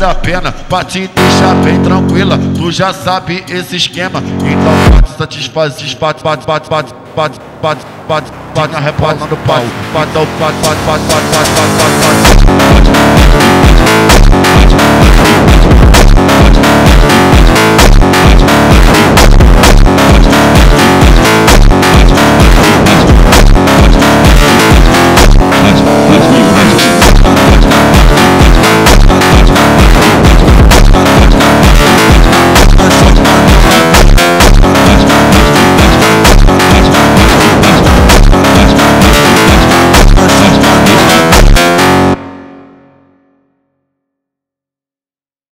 a pena pra te deixar bem tranquila. Tu já sabe esse esquema, então pode satisfazer, bate na rebolando pau, bate,